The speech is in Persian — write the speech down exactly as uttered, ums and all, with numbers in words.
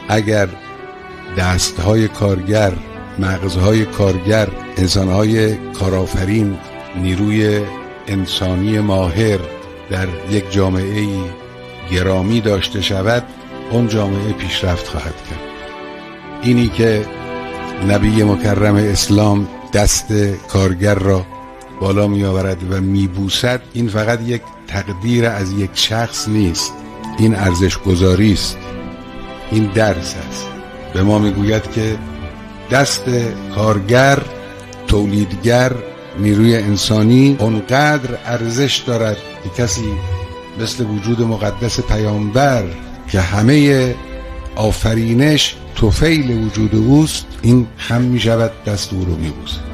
اگر دستهای کارگر، مغزهای کارگر، انسانهای کارآفرین، نیروی انسانی ماهر در یک جامعه گرامی داشته شود، اون جامعه پیشرفت خواهد کرد. اینی که نبی مکرم اسلام دست کارگر را بالا می آورد و می بوسد، این فقط یک تقدیر از یک شخص نیست، این ارزش گذاری است، این درس است. به ما می گوید که دست کارگر، تولیدگر، نیروی انسانی اونقدر ارزش دارد که کسی مثل وجود مقدس پیامبر که همه آفرینش طفیل وجود اوست، این هم می شود دست او رو می بوسد.